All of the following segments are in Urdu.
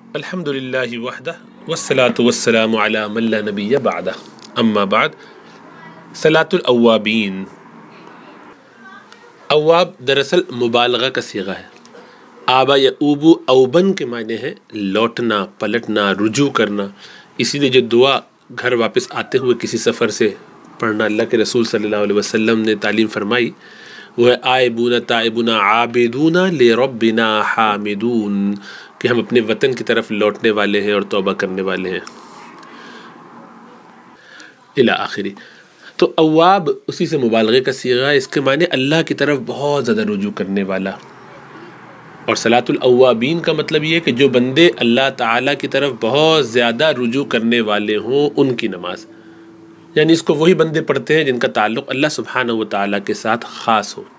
الحمد للہ وحدہ والصلاة والسلام علی من لا نبی بعدہ اما بعد صلاۃ الاوابین۔ اواب دراصل مبالغہ کا صیغہ ہے۔ آبا یعوبو اوبن کے معنی ہے لوٹنا، پلٹنا، رجوع کرنا۔ اسی لیے جو دعا گھر واپس آتے ہوئے کسی سفر سے پڑھنا اللہ کے رسول صلی اللہ علیہ وسلم نے تعلیم فرمائی وہ ہے آئبون تائبون عابدون لربنا حامدون، کہ ہم اپنے وطن کی طرف لوٹنے والے ہیں اور توبہ کرنے والے ہیں الی آخری۔ تو اواب اسی سے مبالغے کا صیغہ ہے، اس کے معنی اللہ کی طرف بہت زیادہ رجوع کرنے والا۔ اور صلاۃ الاوابین کا مطلب یہ ہے کہ جو بندے اللہ تعالیٰ کی طرف بہت زیادہ رجوع کرنے والے ہوں ان کی نماز، یعنی اس کو وہی بندے پڑھتے ہیں جن کا تعلق اللہ سبحانہ و تعالیٰ کے ساتھ خاص ہو۔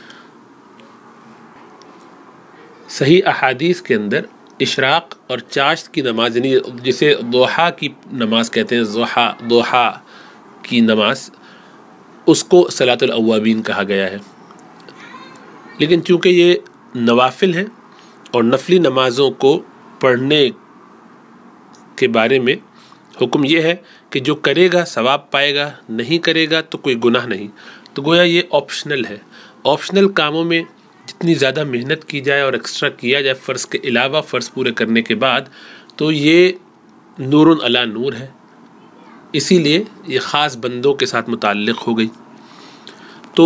صحیح احادیث کے اندر اشراق اور چاشت کی نماز، یعنی جسے ضحیٰ کی نماز کہتے ہیں، ضحیٰ کی نماز، اس کو صلاۃ الاوابین کہا گیا ہے۔ لیکن چونکہ یہ نوافل ہیں اور نفلی نمازوں کو پڑھنے کے بارے میں حکم یہ ہے کہ جو کرے گا ثواب پائے گا، نہیں کرے گا تو کوئی گناہ نہیں، تو گویا یہ آپشنل ہے۔ آپشنل کاموں میں جتنی زیادہ محنت کی جائے اور ایکسٹرا کیا جائے فرض کے علاوہ، فرض پورے کرنے کے بعد، تو یہ نور علی نور ہے، اسی لیے یہ خاص بندوں کے ساتھ متعلق ہو گئی۔ تو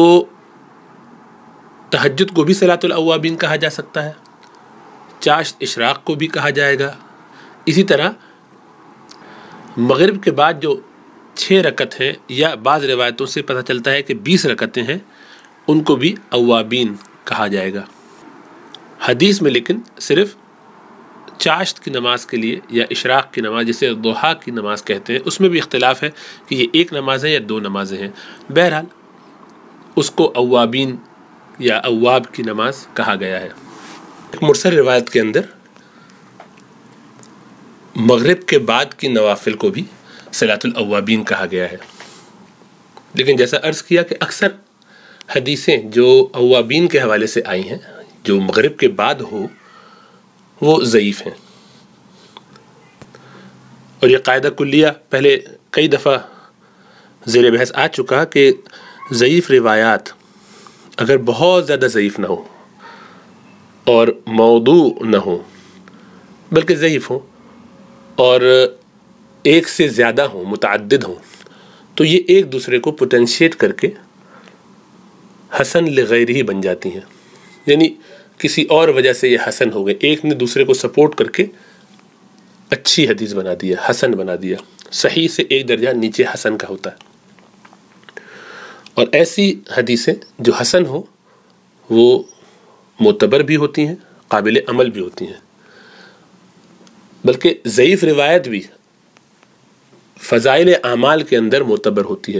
تہجد کو بھی صلاۃ الاوابین کہا جا سکتا ہے، چاشت اشراق کو بھی کہا جائے گا۔ اسی طرح مغرب کے بعد جو 6 رکعت ہیں، یا بعض روایتوں سے پتہ چلتا ہے کہ 20 رکعتیں ہیں، ان کو بھی اوابین کہا جائے گا۔ حدیث میں لیکن صرف چاشت کی نماز کے لیے یا اشراق کی نماز، جسے ضحیٰ کی نماز کہتے ہیں، اس میں بھی اختلاف ہے کہ یہ ایک نماز ہے یا 2 نمازیں ہیں۔ بہرحال اس کو اوابین یا اواب کی نماز کہا گیا ہے۔ ایک مرسل روایت کے اندر مغرب کے بعد کی نوافل کو بھی صلاۃ الاوابین کہا گیا ہے، لیکن جیسا عرض کیا کہ اکثر حدیثیں جو اوابین کے حوالے سے آئی ہیں، جو مغرب کے بعد ہو، وہ ضعیف ہیں۔ اور یہ قاعدہ کلیہ پہلے کئی دفعہ زیر بحث آ چکا کہ ضعیف روایات اگر بہت زیادہ ضعیف نہ ہو اور موضوع نہ ہو، بلکہ ضعیف ہوں اور ایک سے زیادہ ہوں، متعدد ہوں، تو یہ ایک دوسرے کو پوٹینشیٹ کر کے حسن لغیرہ بن جاتی ہیں، یعنی کسی اور وجہ سے یہ حسن ہو گئے، ایک نے دوسرے کو سپورٹ کر کے اچھی حدیث بنا دیا، حسن بنا دیا۔ صحیح سے ایک درجہ نیچے حسن کا ہوتا ہے۔ اور ایسی حدیثیں جو حسن ہو وہ معتبر بھی ہوتی ہیں، قابل عمل بھی ہوتی ہیں، بلکہ ضعیف روایت بھی فضائل اعمال کے اندر معتبر ہوتی ہے۔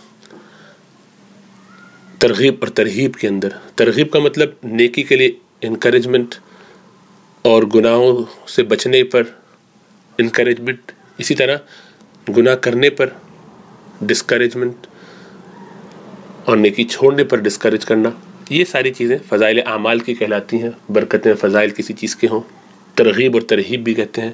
ترغیب اور ترہیب کے اندر، ترغیب کا مطلب نیکی کے لیے انکریجمنٹ اور گناہوں سے بچنے پر انکریجمنٹ، اسی طرح گناہ کرنے پر ڈسکریجمنٹ اور نیکی چھوڑنے پر ڈسکریج کرنا، یہ ساری چیزیں فضائل اعمال کی کہلاتی ہیں۔ برکتیں فضائل کسی چیز کے ہوں، ترغیب اور ترہیب بھی کہتے ہیں۔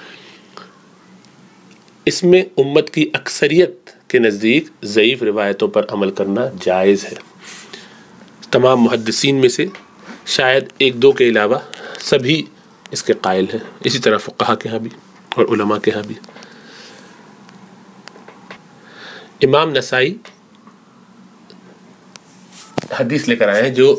اس میں امت کی اکثریت کے نزدیک ضعیف روایتوں پر عمل کرنا جائز ہے۔ تمام محدثین میں سے شاید 1-2 کے علاوہ سبھی اس کے قائل ہیں، اسی طرح فقہا کے ہاں بھی اور علماء کے ہاں بھی۔ امام نسائی حدیث لے کر آئے ہیں جو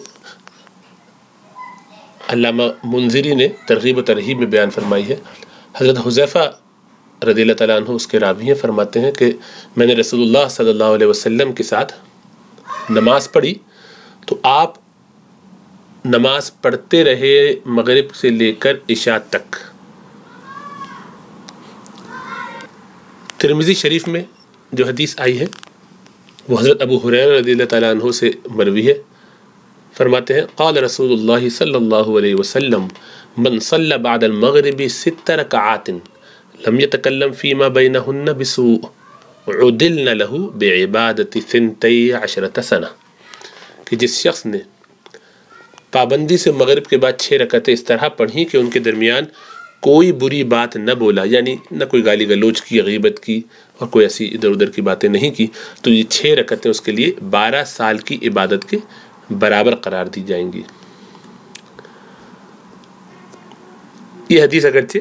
علامہ منذری نے ترغیب و ترہیب میں بیان فرمائی ہے۔ حضرت حذیفہ رضی اللہ تعالیٰ عنہ اس کے راوی ہیں، فرماتے ہیں کہ میں نے رسول اللہ صلی اللہ علیہ وسلم کے ساتھ نماز پڑھی تو آپ نماز پڑھتے رہے مغرب سے لے کر عشاء تک۔ ترمذی شریف میں جو حدیث آئی ہے وہ حضرت ابو ہریرہ رضی اللہ تعالیٰ عنہ سے مروی ہے، فرماتے ہیں قال رسول اللہ صلی اللہ علیہ وسلم من صلی بعد المغرب 6 رکعات لم يتکلم فیما بینہن بسوء عدلن له بعبادت 12 سنہ، کہ جس شخص نے پابندی سے مغرب کے بعد 6 رکعتیں اس طرح پڑھیں کہ ان کے درمیان کوئی بری بات نہ بولا، یعنی نہ کوئی گالی گلوچ کی، غیبت کی اور کوئی ایسی ادھر ادھر کی باتیں نہیں کی، تو یہ 6 رکعتیں اس کے لیے 12 سال کی عبادت کے برابر قرار دی جائیں گی۔ یہ حدیث اگرچہ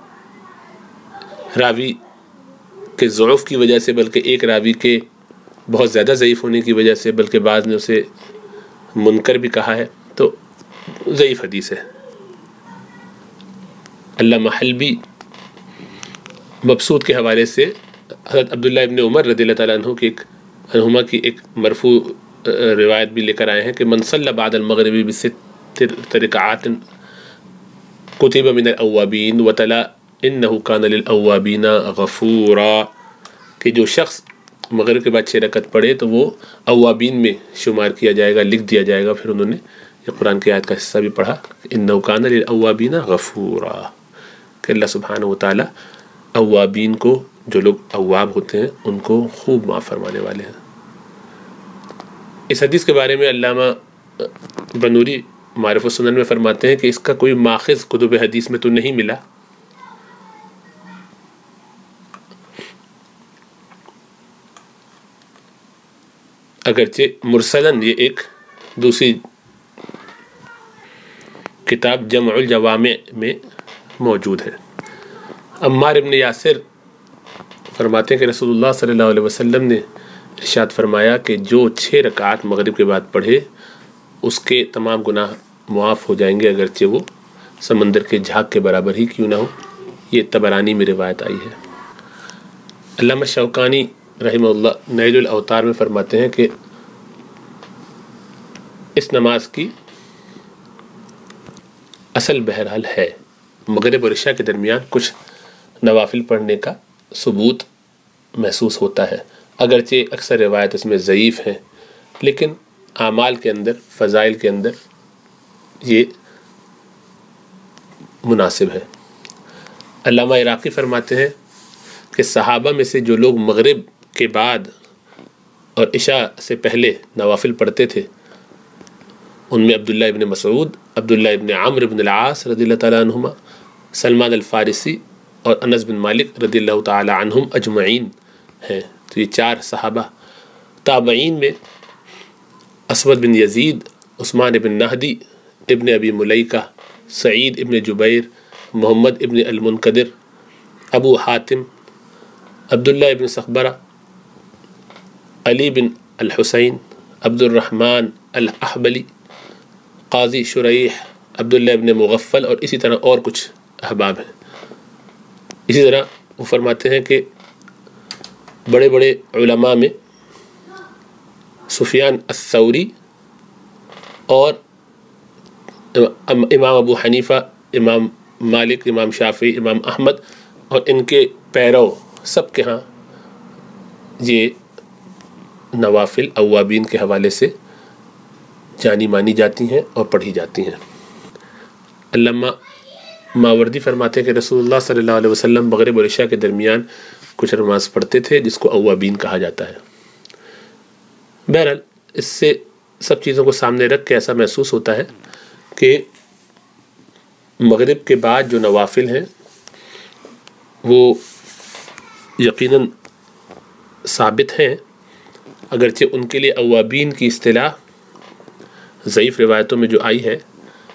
راوی کے ضعف کی وجہ سے، بلکہ ایک راوی کے بہت زیادہ ضعیف ہونے کی وجہ سے، بلکہ بعض نے اسے منکر بھی کہا ہے، تو ضعیف حدیث ہے۔ علامہ حلبی مبسوط کے حوالے سے حضرت عبداللہ ابن عمر رضی اللہ تعالیٰ عنہما کی ایک مرفوع روایت بھی لے کر آئے ہیں کہ من صلی بعد المغرب بست رکعات کتب من الاوابین وتلا انہ کان للاوابین غفورا، کہ جو شخص مغرب کے بعد 6 رکعت پڑھے تو وہ اوابین میں شمار کیا جائے گا، لکھ دیا جائے گا۔ پھر انہوں نے یہ قرآن کی آیت کا حصہ بھی پڑھا، انہ کان للاوابین غفورا، کہ اللہ سبحانہ وتعالیٰ اوابین کو، جو لوگ اواب ہوتے ہیں، ان کو خوب معاف فرمانے والے ہیں۔ اس حدیث کے بارے میں علامہ بنوری معارف السنن میں فرماتے ہیں کہ اس کا کوئی ماخذ کتب حدیث میں تو نہیں ملا، اگرچہ مرسلاً یہ ایک دوسری کتاب جمع الجوامع میں موجود ہے۔ عمار ابن یاسر فرماتے ہیں کہ رسول اللہ صلی اللہ علیہ وسلم نے ارشاد فرمایا کہ جو 6 رکعات مغرب کے بعد پڑھے اس کے تمام گناہ معاف ہو جائیں گے، اگرچہ وہ سمندر کے جھاگ کے برابر ہی کیوں نہ ہو۔ یہ طبرانی میں روایت آئی ہے۔ علامہ شوکانی رحمہ اللہ نیل الاوطار میں فرماتے ہیں کہ اس نماز کی اصل بہرحال ہے مغرب اور عشاء کے درمیان کچھ نوافل پڑھنے کا ثبوت محسوس ہوتا ہے، اگرچہ اکثر روایت اس میں ضعیف ہیں، لیکن اعمال کے اندر، فضائل کے اندر یہ مناسب ہے۔ علامہ عراقی فرماتے ہیں کہ صحابہ میں سے جو لوگ مغرب کے بعد اور عشاء سے پہلے نوافل پڑھتے تھے، ان میں عبداللہ ابن مسعود، عبداللہ ابن عمرو بن العاص رضی اللہ تعالیٰ عنہما، سلمان الفارسی اور انس بن مالک رضی اللہ تعالیٰ عنہم اجمعین ہیں۔ تو یہ 4 صحابہ۔ تابعین میں اسود بن یزید، عثمان ابن نہدی، ابن ابی ملیکہ، سعید ابن جبیر، محمد ابن المنقدر، ابو حاتم، عبداللہ ابن سخبرہ، علی بن الحسین، عبد الرحمن الاحبلی، قاضی شریح، عبداللہ ابن مغفل، اور اسی طرح اور کچھ احباب ہیں۔ اسی طرح وہ فرماتے ہیں کہ بڑے بڑے علماء میں سفیان الثوری اور امام ابو حنیفہ، امام مالک، امام شافعی، امام احمد اور ان کے پیرو سب کے ہاں یہ نوافل اوابین کے حوالے سے جانی مانی جاتی ہیں اور پڑھی جاتی ہیں۔ علامہ ماوردی فرماتے ہیں کہ رسول اللہ صلی اللہ علیہ وسلم مغرب اور عشاء کے درمیان کچھ نماز پڑھتے تھے جس کو اوابین کہا جاتا ہے۔ بہرحال اس سے سب چیزوں کو سامنے رکھ کے ایسا محسوس ہوتا ہے کہ مغرب کے بعد جو نوافل ہیں وہ یقیناً ثابت ہیں، اگرچہ ان کے لیے اوابین کی اصطلاح ضعیف روایتوں میں جو آئی ہے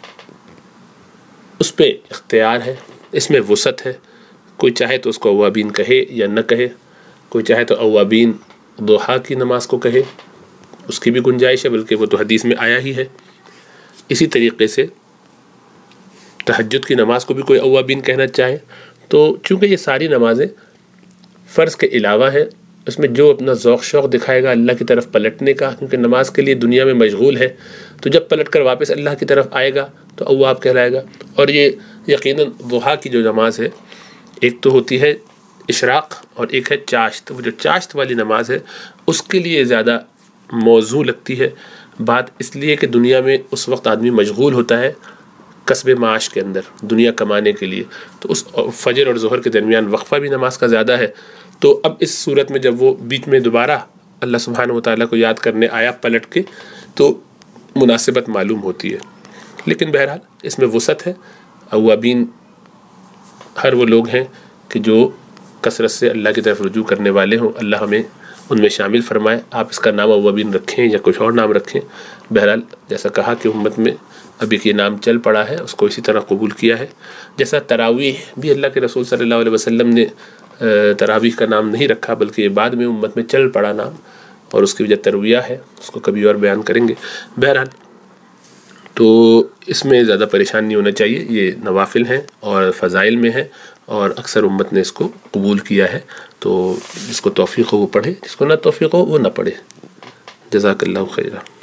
اس پہ اختیار ہے، اس میں وسعت ہے۔ کوئی چاہے تو اس کو اوابین کہے یا نہ کہے، کوئی چاہے تو اوابین ضحیٰ کی نماز کو کہے، اس کی بھی گنجائش ہے، بلکہ وہ تو حدیث میں آیا ہی ہے۔ اسی طریقے سے تہجد کی نماز کو بھی کوئی اوابین کہنا چاہے، تو چونکہ یہ ساری نمازیں فرض کے علاوہ ہیں، اس میں جو اپنا ذوق شوق دکھائے گا اللہ کی طرف پلٹنے کا، کیونکہ نماز کے لیے دنیا میں مشغول ہے، تو جب پلٹ کر واپس اللہ کی طرف آئے گا تو اواب کہلائے گا۔ اور یہ یقیناً ضحیٰ کی جو نماز ہے، ایک تو ہوتی ہے اشراق اور ایک ہے چاشت۔ وہ جو چاشت والی نماز ہے اس کے لیے زیادہ موضوع لگتی ہے بات، اس لیے کہ دنیا میں اس وقت آدمی مشغول ہوتا ہے کسب معاش کے اندر، دنیا کمانے کے لیے، تو اس فجر اور ظہر کے درمیان وقفہ بھی نماز کا زیادہ ہے۔ تو اب اس صورت میں جب وہ بیچ میں دوبارہ اللہ سبحانہ وتعالیٰ کو یاد کرنے آیا پلٹ کے، تو مناسبت معلوم ہوتی ہے۔ لیکن بہرحال اس میں وسعت ہے، اوابین ہر وہ لوگ ہیں کہ جو کثرت سے اللہ کی طرف رجوع کرنے والے ہوں، اللہ ہمیں ان میں شامل فرمائے۔ آپ اس کا نام اوابین رکھیں یا کچھ اور نام رکھیں، بہرحال جیسا کہا کہ امت میں ابھی یہ نام چل پڑا ہے، اس کو اسی طرح قبول کیا ہے۔ جیسا تراویح بھی اللہ کے رسول صلی اللہ علیہ وسلم نے تراویح کا نام نہیں رکھا، بلکہ یہ بعد میں امت میں چل پڑا نام، اور اس کی وجہ ترویہ ہے، اس کو کبھی اور بیان کریں گے۔ بہرحال تو اس میں زیادہ پریشان نہیں ہونا چاہیے، یہ نوافل ہیں اور فضائل میں ہیں، اور اکثر امت نے اس کو قبول کیا ہے۔ تو جس کو توفیق ہو وہ پڑھے، جس کو نہ توفیق ہو وہ نہ پڑھے۔ جزاک اللہ خیرہ۔